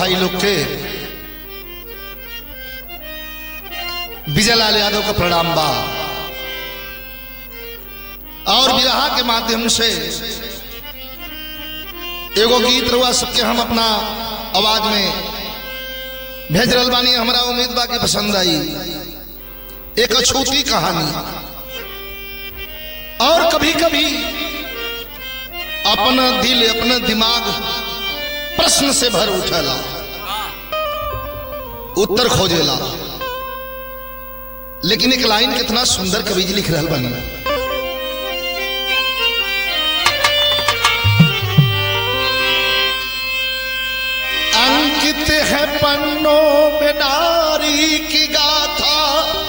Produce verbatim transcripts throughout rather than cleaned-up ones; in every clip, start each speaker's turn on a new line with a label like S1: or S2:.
S1: भाई लोग के विजयलाल यादव का प्रणाम बा और विरहा के माध्यम से एगो गीत रुआ सबके हम अपना आवाज में भेज रहा बानी। हमारा उम्मीद बा कि पसंद आई। एक अछूती कहानी और कभी कभी अपना दिल अपना दिमाग प्रश्न से भर उठेला, उत्तर खोजेला, लेकिन एक लाइन कितना सुंदर कवि जी लिख रहा बनी। अंकित है पन्नों में नारी की गाथा,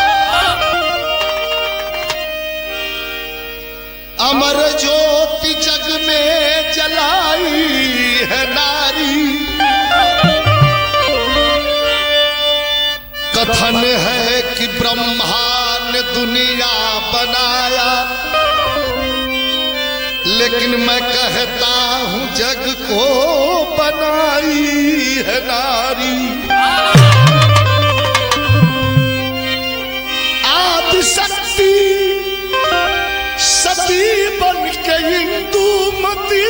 S1: अमर ज्योति जग में जलाई है नारी। कथन है कि ब्रह्मा ने दुनिया बनाया, लेकिन मैं कहता हूं जग को बनाई है नारी। आदि शक्ति सती बन के इंदुमती,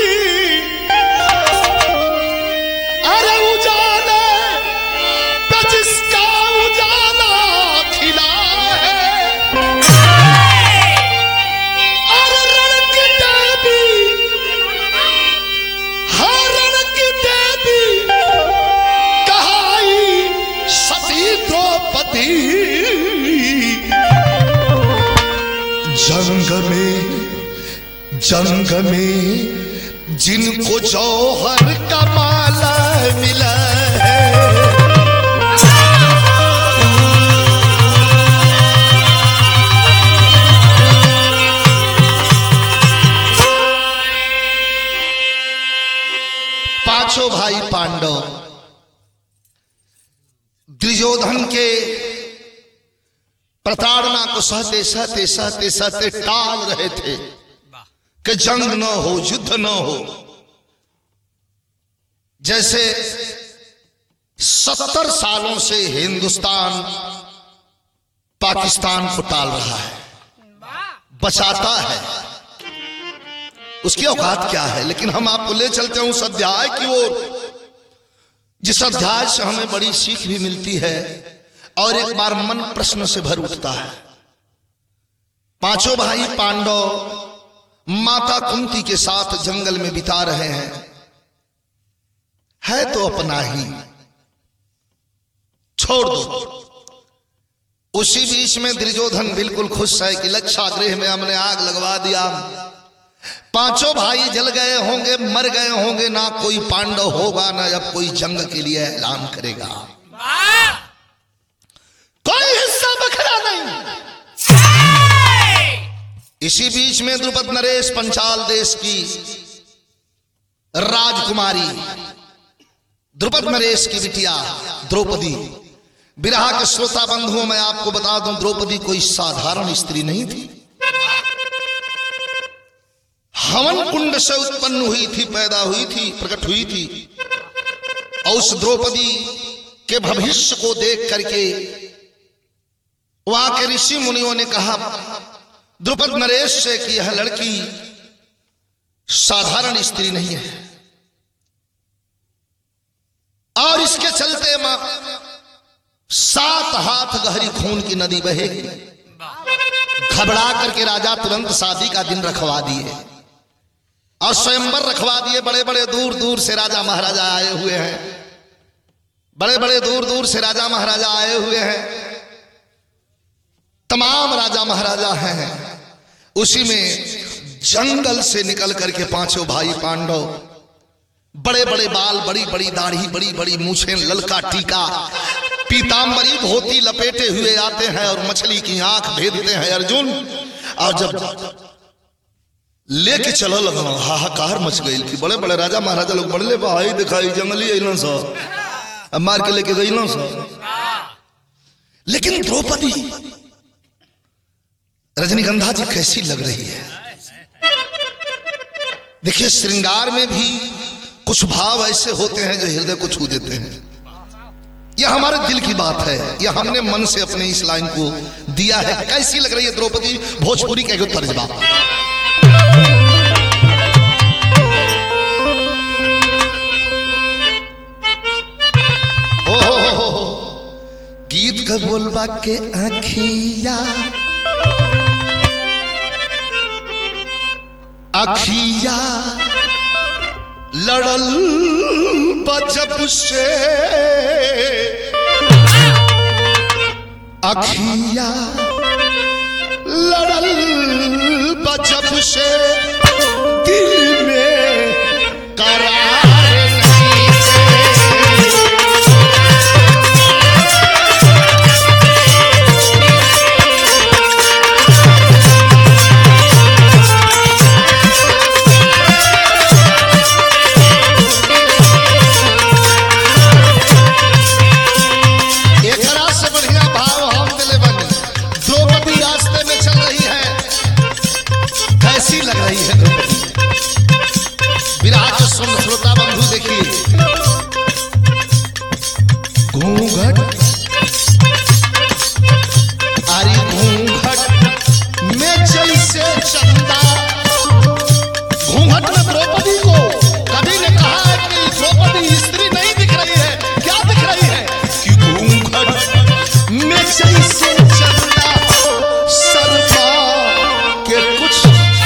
S1: अरे उजाले पे जिसका उजाला खिला है, अरे रण की देवी, हर रण की देवी कहाई सती द्रौपदी। जंग में जंग में जिनको जौहर का माला मिला है, पांचों भाई पांडव दुर्योधन के प्रताड़ना को सहते सहते सहते सहते टाल रहे थे कि जंग न हो, युद्ध न हो। जैसे सत्तर सालों से हिंदुस्तान पाकिस्तान को टाल रहा है, बचाता है, उसकी औकात क्या है। लेकिन हम आपको ले चलते हैं उस अध्याय की ओर, जिस अध्याय से हमें बड़ी सीख भी मिलती है और एक बार मन प्रश्न से भर उठता है। पांचों भाई पांडव माता कुंती के साथ जंगल में बिता रहे हैं, है तो अपना ही, छोड़ दो। उसी बीच में दुर्योधन बिल्कुल खुश है कि लक्षागृह में हमने आग लगवा दिया, पांचों भाई जल गए होंगे, मर गए होंगे, ना कोई पांडव होगा, ना अब कोई जंग के लिए ऐलान करेगा, कोई हिस्सा बखरा नहीं। इसी बीच में द्रुपद नरेश पंचाल देश की राजकुमारी द्रुपद नरेश की बिटिया द्रौपदी, विरहा के श्रोता बंधुओं मैं आपको बता दूं, द्रौपदी कोई साधारण स्त्री नहीं थी। हवन कुंड से उत्पन्न हुई थी, पैदा हुई थी, प्रकट हुई थी। और उस द्रौपदी के भविष्य को देख करके वहां के ऋषि मुनियों ने कहा द्रुपद नरेश से कि यह लड़की साधारण स्त्री नहीं है, और इसके चलते मां सात हाथ गहरी खून की नदी बहेगी। घबरा करके राजा तुरंत शादी का दिन रखवा दिए और स्वयंवर रखवा दिए। बड़े बड़े दूर दूर से राजा महाराजा आए हुए हैं, बड़े बड़े दूर दूर से राजा महाराजा आए हुए हैं, तमाम राजा महाराजा हैं। उसी में जंगल से निकल करके पांचों भाई पांडव, बड़े बड़े बाल, बड़ी बड़ी दाढ़ी, बड़ी बड़ी मूछें, ललका टीका, पीतांबरी धोती लपेटे हुए आते हैं और मछली की आंख भेदते हैं अर्जुन। और जब लेके चलो लगा, हाहाकार मच गई कि बड़े बड़े राजा महाराजा लोग बड़े भाई दिखाई जंगली अइलन सा, अब मार के लेके गई सा। लेकिन द्रौपदी रजनीगंधा जी कैसी लग रही है। देखिए श्रृंगार में भी कुछ भाव ऐसे होते हैं जो हृदय को छू देते हैं। यह हमारे दिल की बात है, यह हमने मन से अपने इस लाइन को दिया है। कैसी लग रही है द्रौपदी? भोजपुरी का एक तर्जबा। गीत का बोलबा के आखिया आखिया लड़ल बजब से, आखिया लड़ल बजब से दिल में करार श्रोता बंधु देखिए। घूंघट आरी घूंघट में जैसे चंदा, घूंघट में द्रौपदी को कभी ने कहा है कि द्रौपदी स्त्री नहीं दिख रही है, क्या दिख रही है कि घूंघट में जैसे चंदा सरपा के कुछ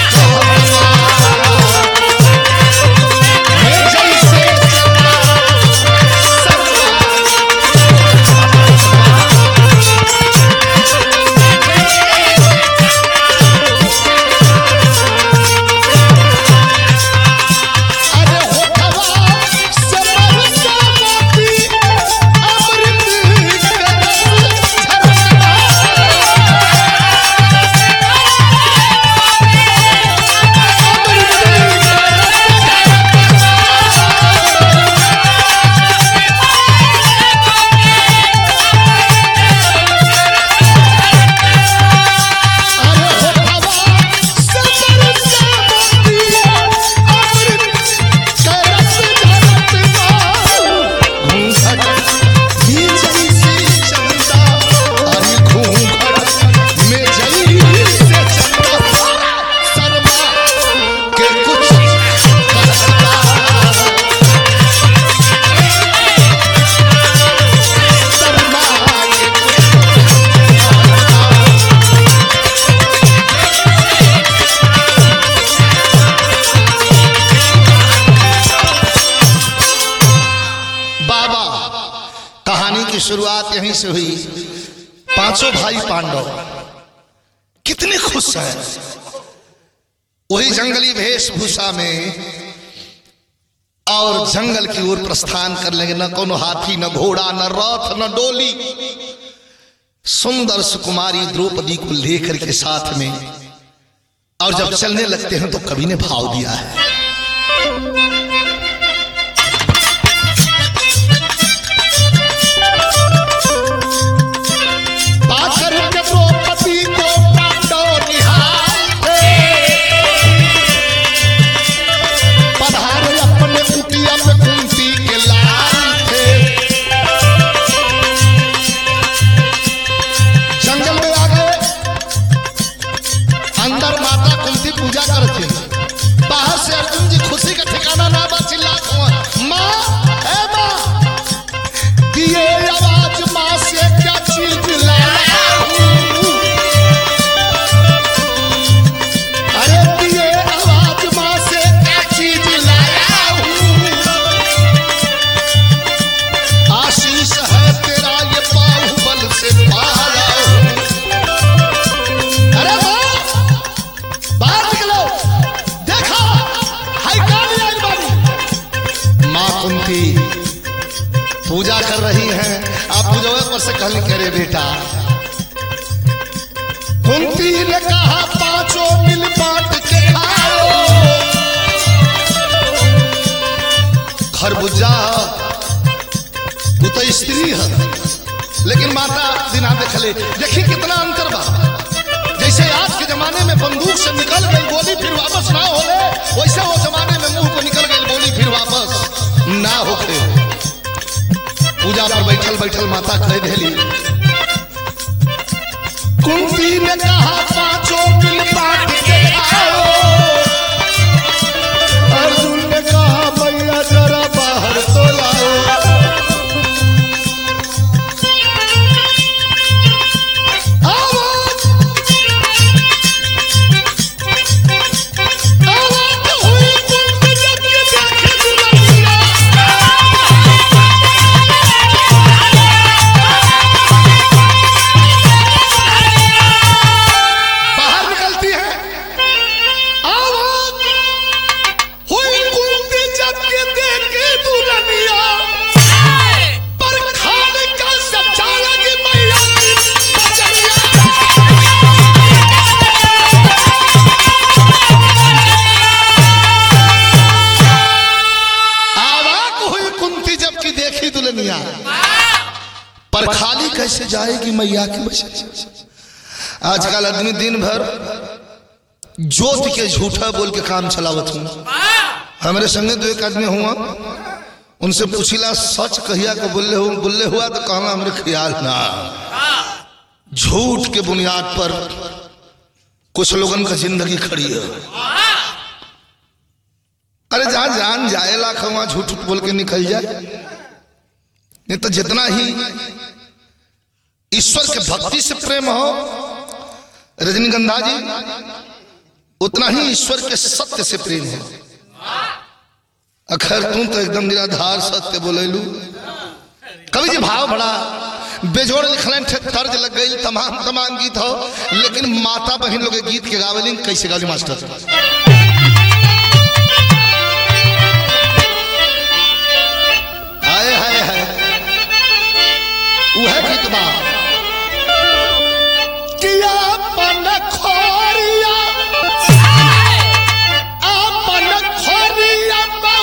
S1: शुरुआत यहीं से हुई। पांचों भाई पांडव कितने खुश हैं, वही जंगली वेशभूषा में और जंगल की ओर प्रस्थान कर लेंगे। न कोनो हाथी, न घोड़ा, न रथ, न डोली, सुंदर सुकुमारी द्रौपदी को लेकर के साथ में। और जब चलने लगते हैं तो कवि ने भाव दिया है। पूजा कर रही हैं। आप पूजोए पर से कहली करे बेटा, कुंती ने कहा पांचों मिल बांट के खाओ। खरबूजा वो तो स्त्री है, लेकिन माता बिना देखले देखी कितना अंतर बा। जैसे आज के जमाने में बंदूक से निकल गई गोली फिर वापस ना होले, वैसे वो जमाने में मुंह को निकल गई गोली फिर वापस ना होके। पूजा पर बैठल बैठल माता कह देली कुंती ने कहा पांचों दिल बांट के खाओ। अर्जुन ने कहा मैया जरा बाहर तो लाओ। पर खाली कैसे जाएगी मैया की बच्ची। आजकल आदमी दिन भर जोत के झूठा बोल के काम चलावत हूँ। हमारे संगे दो एक आदमी हुआ, उनसे पूछिला सच कहिया को बोले हो बोले हुआ तो कहना हमरे ख्याल ना। झूठ के बुनियाद पर कुछ लोगन का जिंदगी खड़ी है। अरे जहां जान जाए लाख वहां झूठ बोल के निकल जाए। नहीं तो जितना ही ईश्वर के भक्ति से प्रेम हो रजनीगंधा जी, उतना ही ईश्वर के सत्य से प्रेम है। अखर तुम तो एकदम निराधार सत्य बोलेलू। कवि जी भाव बड़ा बेजोड़ लिखलन, तर्ज लग गई, तमाम तमाम गीत हो, लेकिन माता बहन लोग गीत के गावेली कैसे गावली मास्टर। आए हाय हाय वह गीत बा किया अपन खोरिया अपन खोरिया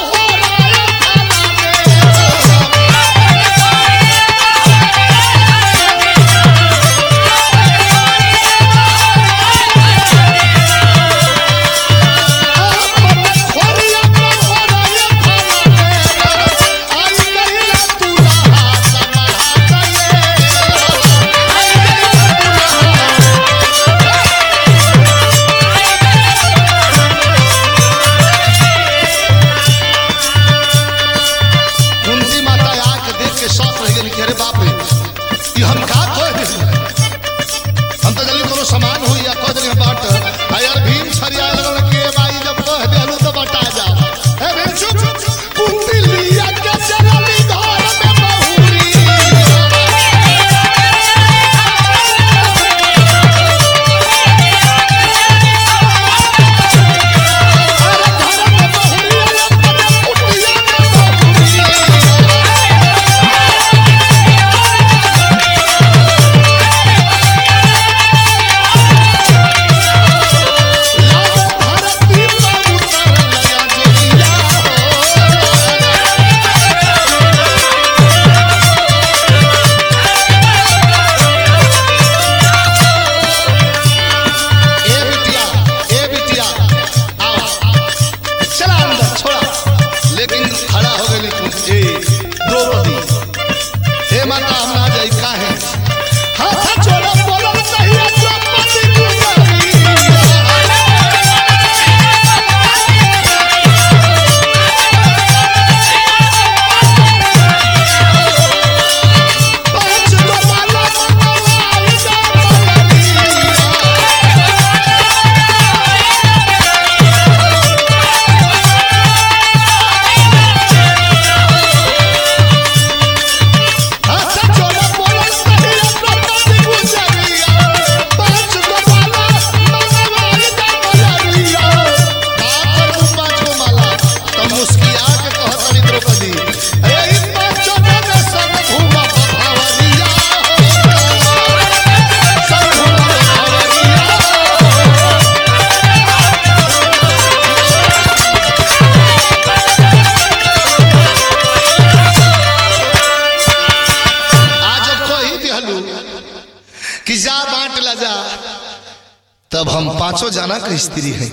S1: तब हम पांचों जाना का स्त्री हैं।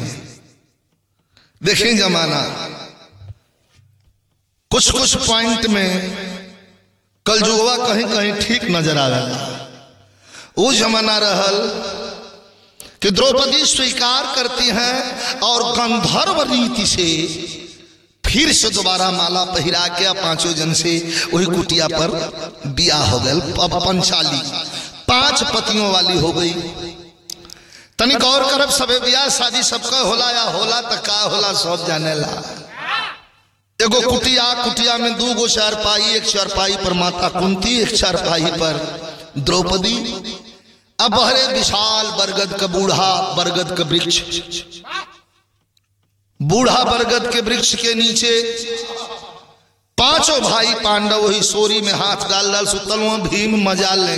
S1: देखें जमाना कुछ कुछ पॉइंट में कल जुगवा कहीं कहीं ठीक नजर आवेला। वो जमाना रहल कि द्रौपदी स्वीकार करती हैं और गंधर्व रीति से फिर से दोबारा माला पहिरा के पांचों जन से वही कुटिया पर बियाह हो गए। पंचाली पांच पतियों वाली हो गई। तनी गौर करब सबे बियाह शादी सबका होला या होला त का होला सब जाने ला। एगो कुटिया, कुटिया में दू गो चारपाई, एक चारपाई पर माता कुंती, एक चारपाई पर द्रौपदी। अब हरे विशाल बरगद का बूढ़ा बरगद का वृक्ष, बूढ़ा बरगद के वृक्ष के नीचे पांचों भाई पांडव वही सोरी में हाथ डाल डाल सुतल भीम मजा ले।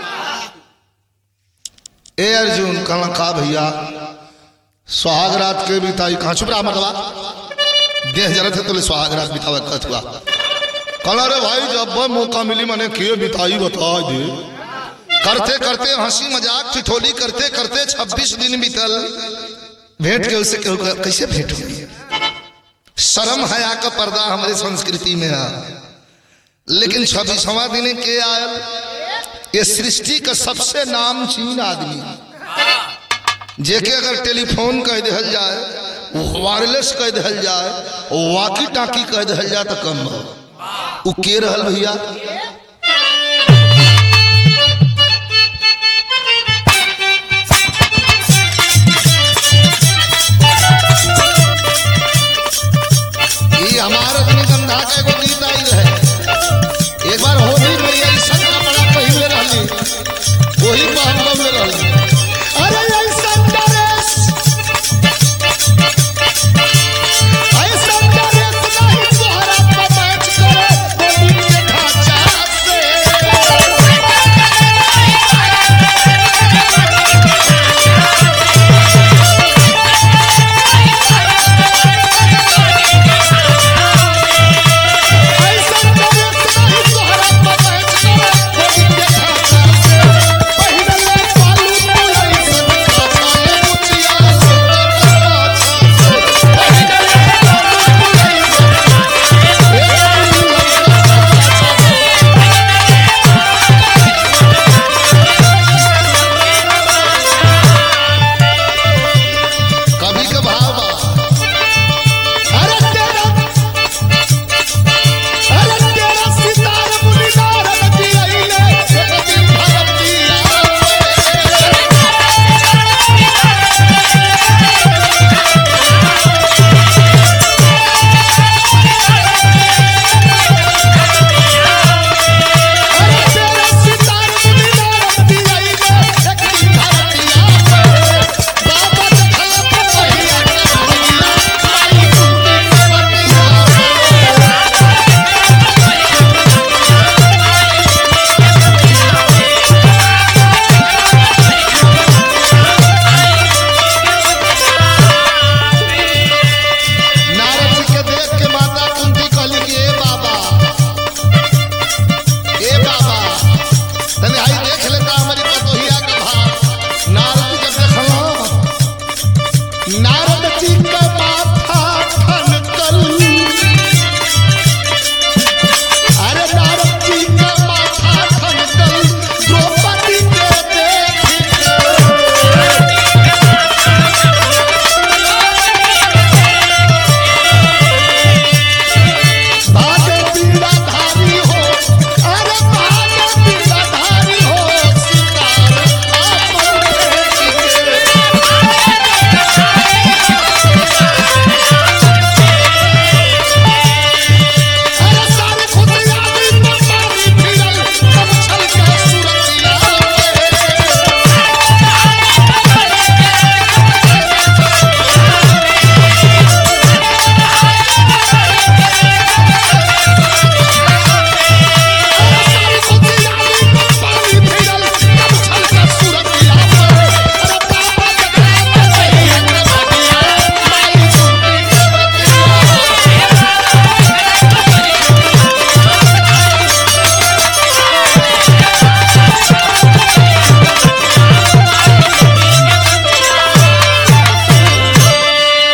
S1: ए अर्जुन कहना का भैया सुहाग रात के बिताई कहाँ चुप रहा मतवा देह जरा थे तो सुहाग रात बितावा कथुआ कहना रे भाई जब मौका मिली मैंने के बिताई बता दे। करते करते हंसी मजाक ठिठोली करते करते छब्बीस दिन बीतल। भेंट के उससे कैसे भेंट हुई? शर्म हया का पर्दा हमारे संस्कृति में है। लेकिन छब्बीसवां दिन के आयल ये सृष्टि का सबसे नामचीन आदमी जेके अगर टेलीफोन कह दिहल जाए, वायरलेस कह दिहल जाए, वाकी टाकी कह दिहल जाए तो कम हो। वो के रहल भैया? ये हमारे रजनीगंधा का एगो गीत आई रहे। एक बार होली में ऐसा का बड़ा पहले रहली वही बांधव में रहली। अरे ऐसा डरेस ऐसा डरेस नहीं तोहरा पर मैच करे गोविंद के ढांचा से।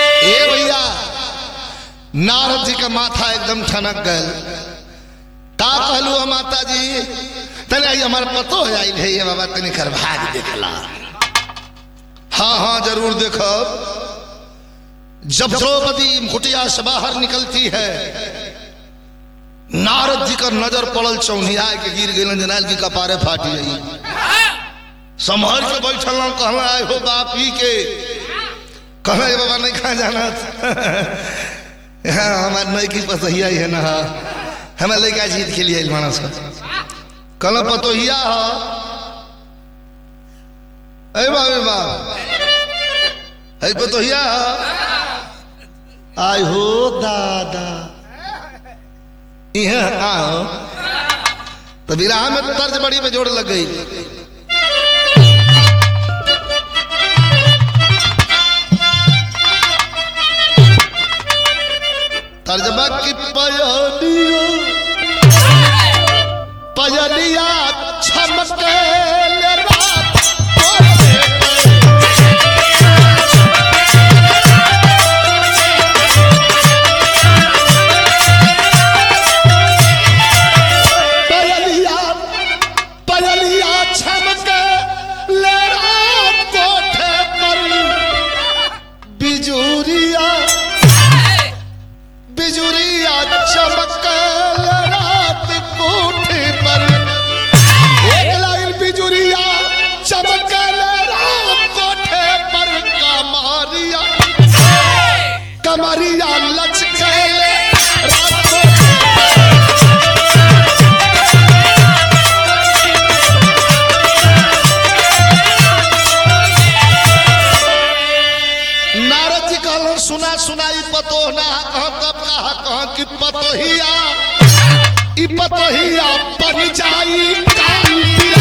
S1: नारद जी का माथा एकदम ठनक गए। का कहलू माता जी तने आई हमार पतो है आई है बाबा तने कर भाग देखला। हाँ हाँ जरूर देखब। जब द्रौपदी मुकुटिया से बाहर निकलती है नारद जी का नजर पड़ल चौनिया के गिर गए जनाल की कपारे फाटी गई। संभर के बैठल कहना आए हो बाप ही के कहना बाबा नहीं खा जाना हाँ हमारे नई की पतोहिया है ना हमें लड़का जीत के लिए मानस कहना पतोहिया है बाबे बाप है पतोहिया आय हो दादा आओ तो विराह में तर्ज बड़ी में जोड़ लग गई। तर्जमा की पयलिया पयलिया छमके ले रात कमरिया लचकेले नारद जी कहल सुना सुनाई पतो ना कह कब कहा कह कि पतोहिया ई पतोहिया बन जाई काल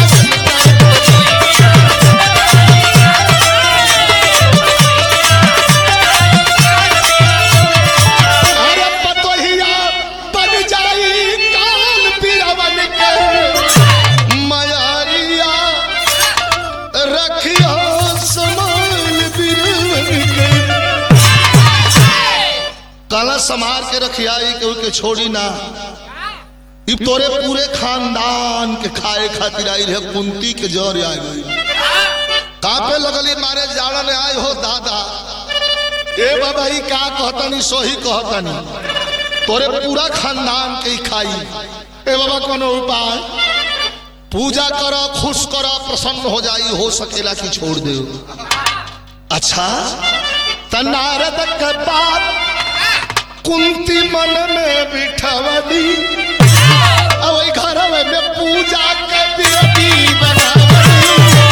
S1: समार के रखियाई के छोड़ी ना इ तोरे पूरे खानदान के खाए खातिर आई है कुंती के जर आ गई कापे लगली मारे जाड़न आए हो दादा ए बाबा ई का कहतनी सोही कहतनी तोरे पूरा खानदान के खाई ए बाबा कोनो उपाय पूजा करो खुश करो प्रसन्न हो जाई हो सकेला कि छोड़ दे। अच्छा त नारद के बात कुंती मन में बिठवली अब घर में पूजा के बेदी बनावली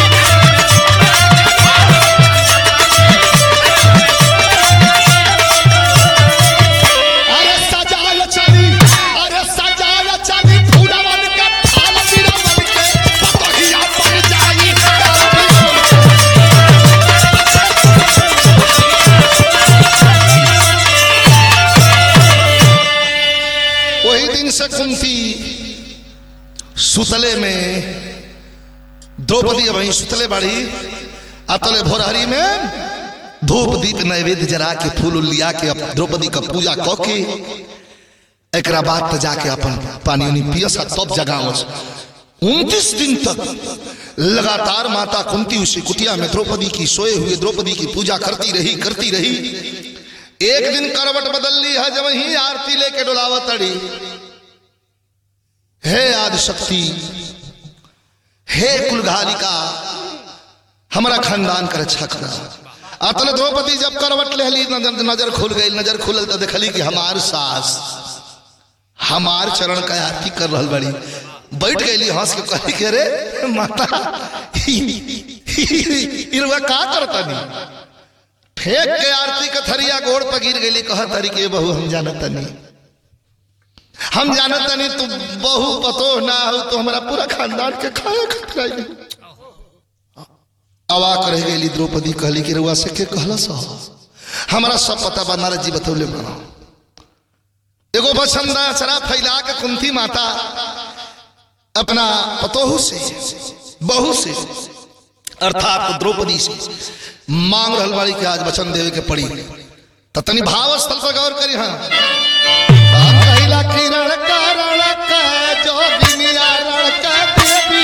S1: अरे सजाल चली अरे सजाल चली फूलवन के थाल बिरवन के पतोहिया बन जाई। वही दिन से कुंती सुतले में द्रौपदी वही सुतले बाड़ी अतले भोरहरी में धूप दीप नैवेद्य जरा के फूल लिया के द्रौपदी का पूजा क के एक बाद जाके अपन पानी उनी पियसा तब जगावस। उनतीस दिन तक लगातार माता कुंती उसी कुटिया में द्रौपदी की सोए हुए द्रौपदी की पूजा करती रही करती रही। एक दिन करवट बदल ली है जब ही आरती लेके डुलावत अड़ी हे आदि शक्ति हे कुलघालिका हमारा खानदान कर रक्षा करा। अतल द्रौपदी जब करवट ले ली नजर, नजर खुल गई नजर खुलल तो देखली कि हमार सास हमार चरण का आरती कर रहा बड़ी बैठ गई हंस के कही के रे माता इरवा का करता नहीं फेंक के आरती का थरिया गोड़ पर गिर गई कह तरी के बहू हम जानता नहीं हम जानता नहीं तू बहू पतो ना हो तो हमारा पूरा खानदान के खाया खतरा नहीं। अवाक रह गई द्रौपदी कहली कि रुआ से के कहला सा हमारा सब पता बा नारद जी बतौले मानो एगो बछंदा चरा फैला के कुंती माता अपना पतोहू से बहू से अर्थात द्रौपदी से मांग रहल वाली के आज वचन देवे के पड़ी तो तनी भाव स्थल पर गौर करी। हाँ कहिला किरण कारण का जोगिनिया रणका देवी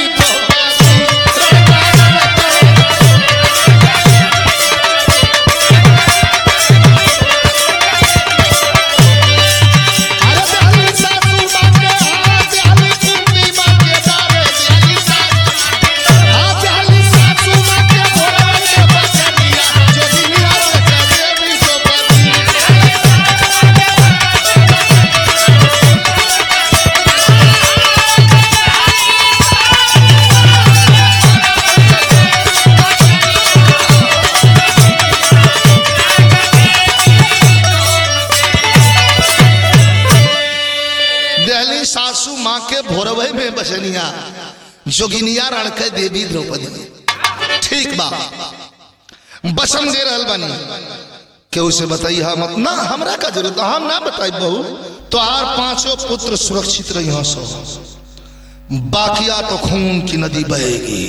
S1: सासू माँ के भोरवे में बसनिया जोगिनिया रणके देवी द्रौपदी। ठीक बा, बसन दे रहल बानी केहू से बताई हम ना, हमरा का जरूरत हम ना बताई बहू। तो आर पांचों पुत्र सुरक्षित रही सो, बाकिया तो खून की नदी बहेगी।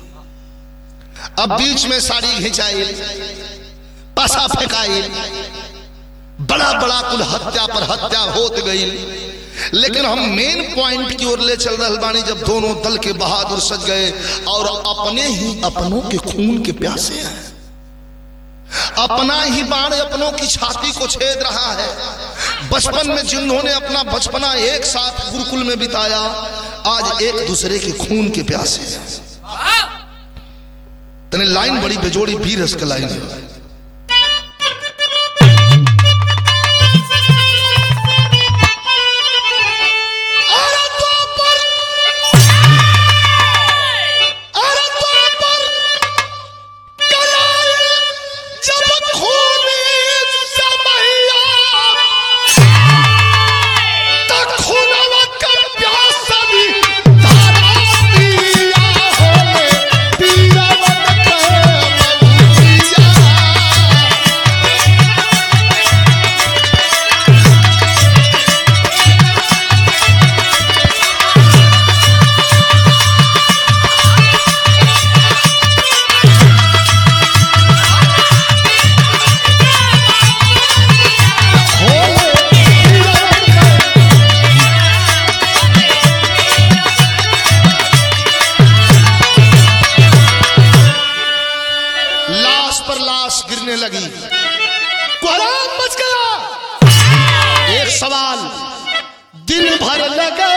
S1: अब बीच में साड़ी घिंचाई, पासा फेंकाई, बड़ा बड़ा कुल हत्या पर हत्या होत गई। लेकिन हम मेन पॉइंट की ओर ले चल रहे बानी, जब दोनों दल के बहादुर सज गए और अपने ही अपनों के खून के प्यासे हैं। अपना ही बाण अपनों की छाती को छेद रहा है। बचपन में जिन्होंने अपना बचपना एक साथ गुरुकुल में बिताया, आज एक दूसरे के खून के प्यासे हैं। तने लाइन बड़ी बेजोड़ी वीर रस का लाइन है। लगी, कोहराम मच गया। एक सवाल दिन भर लगे,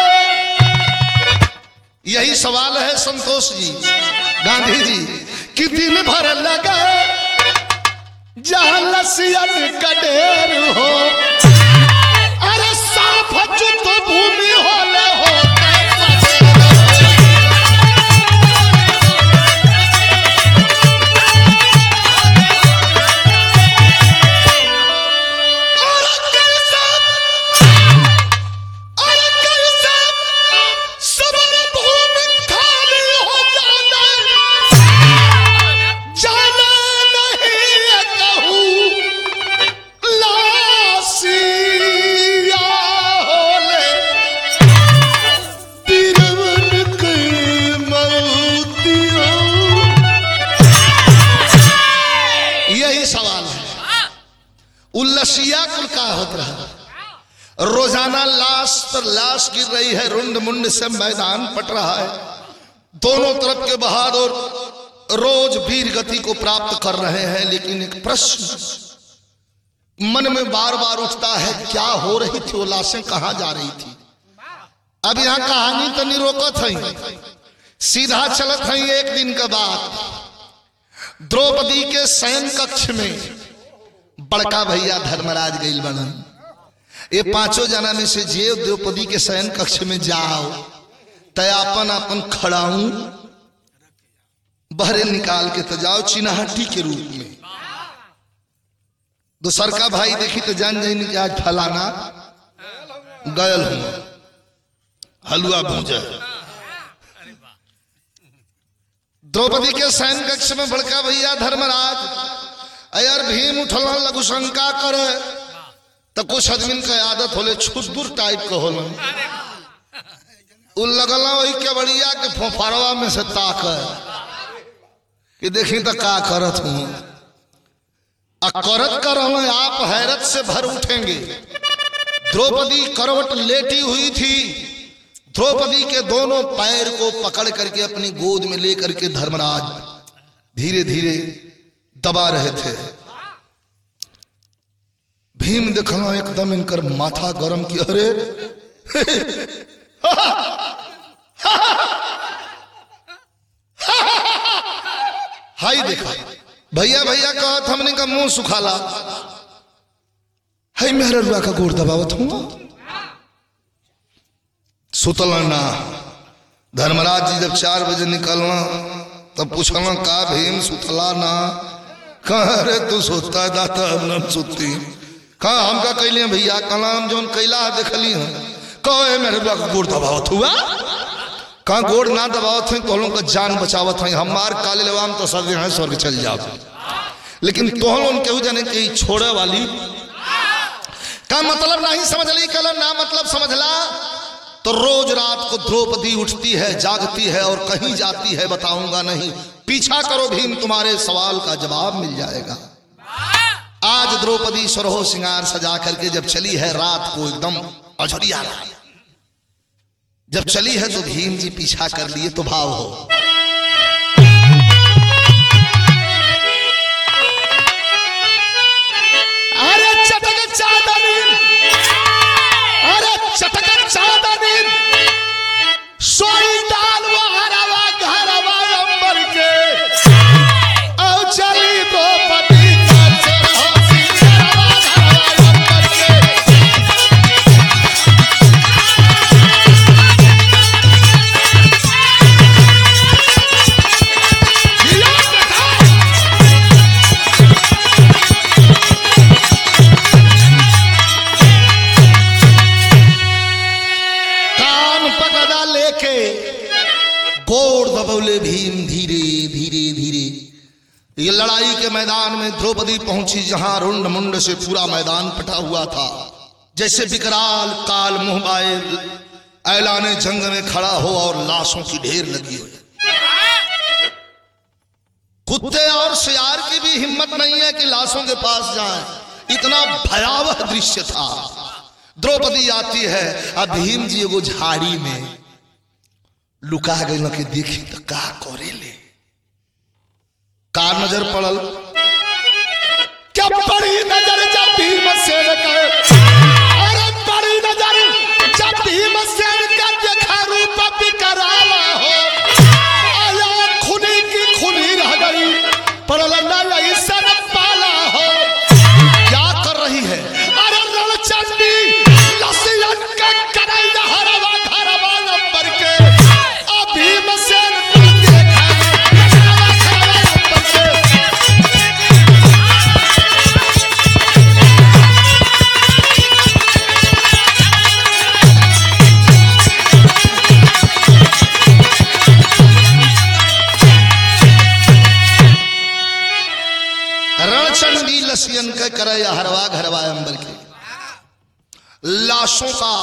S1: यही सवाल है संतोष जी गांधी जी कि दिन भर लगे जहां लसियन का ढेर हो, अरे साफ जुत भूमि होले हो। उल्लसिया कुल का होत रहा, रोजाना लाश पर लाश गिर रही है, रुंड मुंड से मैदान पट रहा है। दोनों तरफ के बहादुर रोज वीर गति को प्राप्त कर रहे हैं। लेकिन एक प्रश्न मन में बार बार उठता है, क्या हो रही थी, वो लाशें कहां जा रही थी। अब यहाँ कहानी तो नहीं रोकत है, सीधा चलत है। एक दिन के बाद द्रौपदी के शयन कक्ष में बड़का भैया धर्मराज गईल बनन। ये पांचों जना में से जे द्रौपदी के शयन कक्ष में जाओ तय अपन अपन खड़ाऊ बहरे निकाल के तो जाओ चिन्हटी के रूप में। दूसर का भाई देखी तो जान जाए कि आज फलाना गयल हूं हलवा भूजा। द्रौपदी के शयन कक्ष में बड़का भैया धर्मराज अयर भीम उठल लगू शंका करे तो कुछ आदमी के आदत होले छुदुर टाइप के होले, उ लगल वही के बढ़िया के फोफारवा में से ताक कि देखी तो का करत हूं। करत कर आप हैरत से भर उठेंगे। द्रौपदी करवट लेटी हुई थी, द्रौपदी के दोनों पैर को पकड़ करके अपनी गोद में लेकर के धर्मराज धीरे धीरे दबा रहे थे। भीम देखना एकदम इनकर माथा गरम की, अरे हाई देखा भैया भैया कहत हमने का मुंह सुखाला, हाई मेहरा रुआ का गोड़ दबावत हूँ। सुतल ना धर्मराज जी जब चार बजे निकलना तब पूछना का भीम सुतला ना, कहा रे तू सोता दाता हम सुती, कहा हम का कैलिए भैया कलाम जोन कैला देखली हम, कहे मेरे रुआ का गोड़ दबावत हुआ, कहा गोड़ ना दबावत है तोहलों का जान बचावत है, हमार काले लवाम तो सर है स्वर्ग चल जाओ, लेकिन तोहलों केहू जाने की छोड़े वाली का मतलब नहीं समझ ली, कल ना मतलब समझला तो रोज रात को द्रौपदी उठती है जागती है और कहीं जाती है बताऊंगा नहीं, पीछा करो भीम तुम्हारे सवाल का जवाब मिल जाएगा। आज द्रौपदी सरहो श्रृंगार सजा करके जब चली है रात को एकदम अझरिया जब चली है तो भीम जी पीछा कर लिए तो भाव हो, अरे चटक चादनी, अरे चटक चादनी सोई डाल वो हरवा घरवा अंबर के और चली द्रौपदी का सरहो सिंगारवा घरवा अंबर के। गोड़ दबौले भीम धीरे धीरे धीरे ये लड़ाई के मैदान में द्रौपदी पहुंची जहां रुंड मुंड से पूरा मैदान पटा हुआ था, जैसे विकराल काल मुहबाए ऐलाने जंग में खड़ा हो और लाशों की ढेर लगी हो। कुत्ते और सियार की भी हिम्मत नहीं है कि लाशों के पास जाएं, इतना भयावह दृश्य था। द्रौपदी आती है, अब भीम जी एगो झाड़ी में लुका गई कि देखी तो का करे ले, का नजर पड़ल, क्या बड़ी नजर जब भीम सेन का, अरे बड़ी नजर जब भीम सेन का देखा रूप विकराला हो, आया खुनी की खुनी रह गई, पड़ल न सन पाला हो, क्या कर रही है, अरे रणचंडी लसियन का करैया हरवा घरवा नंबर के भीम सेन देखा रणचंडी लसियन के करे हरवा घरवा अंबर के लाशों का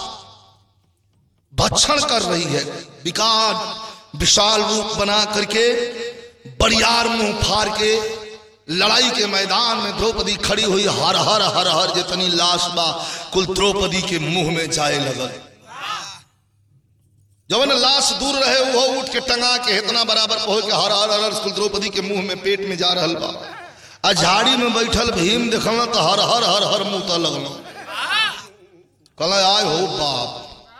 S1: भक्षण कर रही है, विकार विशाल रूप बना करके बरियार मुंह फाड़ के लड़ाई के मैदान में द्रौपदी खड़ी हुई, हर हर हर हर जितनी लाश बा कुल द्रौपदी के मुंह में जाए लगल। जब लाश दूर रहे वो उठ के टंगा के इतना बराबर पहुंच के हर हर हर कुल द्रौपदी के मुंह में पेट में जा रहल बा। आ झाड़ी में बैठल भीम देखल तो हर हर हर हर मुंह तो लगल, कल आय हो बाप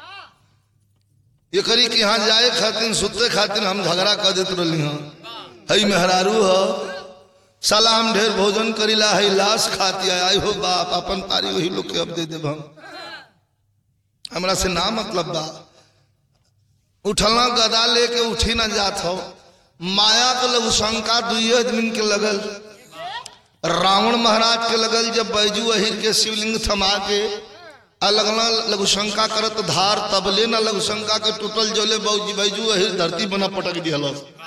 S1: ये करी कि यहाँ जाए खातिर सुते खातिर हम झगड़ा कर देते रही हाँ, हई मेहरारू हो साला हम ढेर भोजन करीला, हई लाश खाती आय हो बाप अपन पारी वही लोग के अब दे देब हम, हमरा से ना मतलब बा। उठलना गदा लेके उठी ना जात हो, माया के लघु शंका दुइये आदमी के लगल, रावण महाराज के लगल जब बैजू अहिर के शिवलिंग थमा के लगना लघु शंका करत धार तबले ना लघु शंका के टूटल जोले बैजू अहिर धरती बना पटक दिया।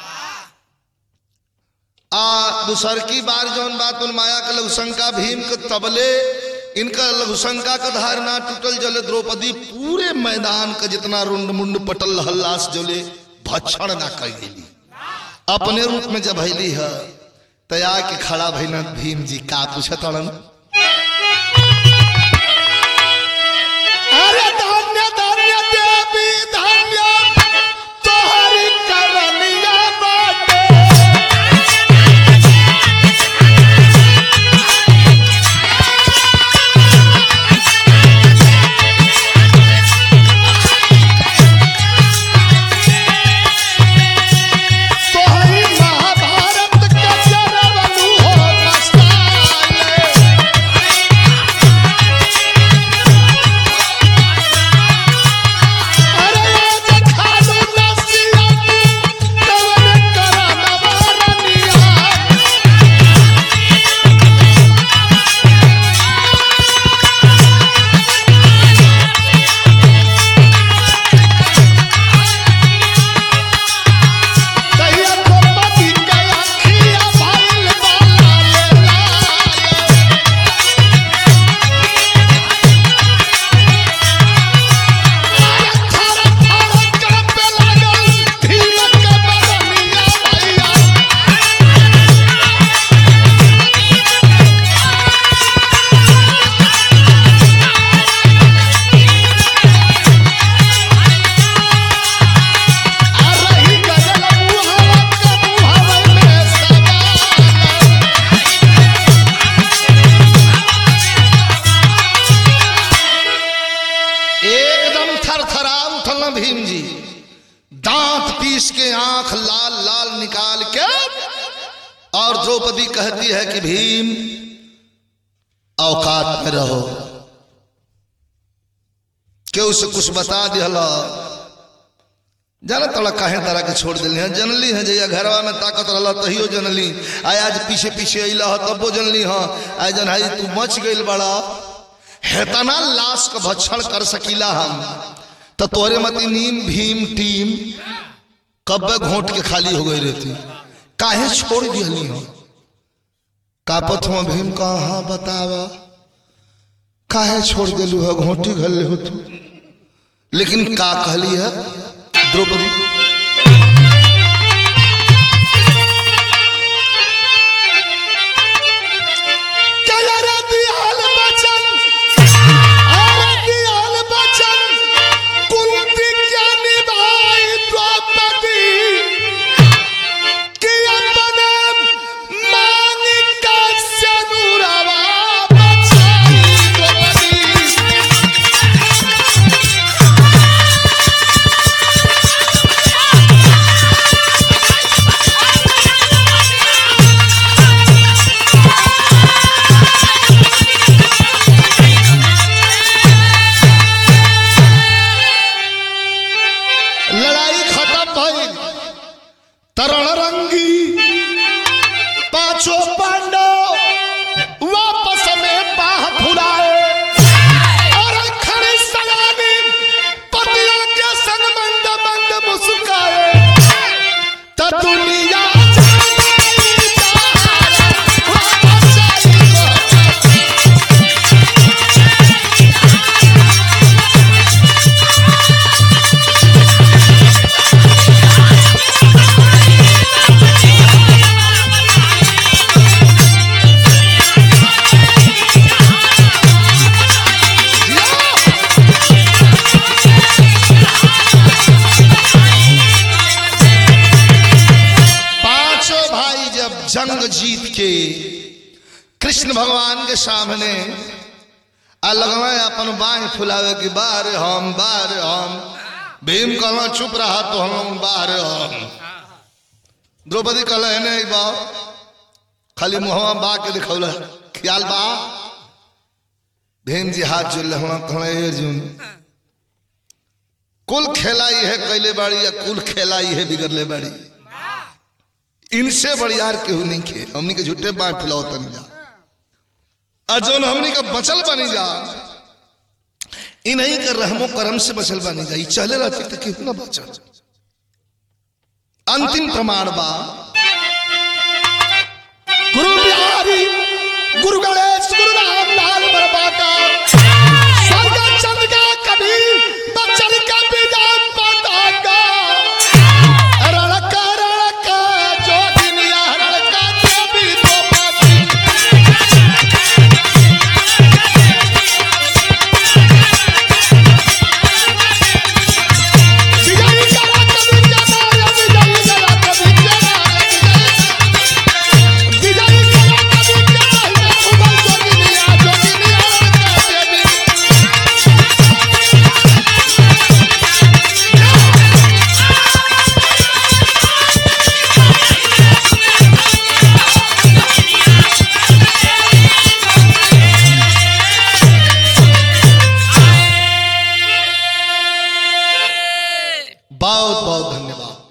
S1: आ दूसर की बार जौन बात माया के लघु शंका भीम के तबले इनका लघु शंका का धार ना टूटल जोले द्रौपदी पूरे मैदान का जितना रुंड मुंड पटल हल्लास जोले भक्षण ना कर गेली, अपने रूप में जब भैली है तया के खड़ा भैन भीम जी का पूछत अड़न, अरे धन्य धन्य देवी और द्रौपदी कहती है कि भीम औकात में रहो, क्यों उसे कुछ बता दिया जाना तोड़ा काहे तरह के छोड़ दिली है। जनली है जैया घरवा में ताकत रहा तहियो जनली, आय आज पीछे पीछे अला हो तबो जनली हाँ आय जन हाई तू मच गई बड़ा हेतना लाश का भक्षण कर सकीला हम तो तोरे मती नीम भीम टीम कब घोट के खाली हो गई रहती, काहे छोड़ दिली हो। कापत हो भीम कहा बतावा काहे छोड़ दिलू है, घोटी घल हो तू। लेकिन का कहली है द्रौपदी, जंग जीत के कृष्ण भगवान के सामने लगना अपन बाह फुलावे की बाहर हम बाहर हम। भीम कहना चुप रहा तो हम बाहर हम। द्रौपदी कहला है नहीं बा खाली मुहवा बा के दिखौला ख्याल बा। भीम जी हाथ जोड़ अर्जुन कुल खेला ही है कैले बाड़ी या कुल खेला ही है बिगड़ले बाड़ी, इनसे बड़ी यार केहू नहीं खे। हमनी के झूठे बाढ़ फुलाओ तनी जा अजोन हमनी का बचल बनी जा, इन्हीं कर रहमो करम से बचल बनी जा। चले रहती तो केहू ना बचा। अंतिम प्रमाण बा गुरु बिहारी गुरु गणेश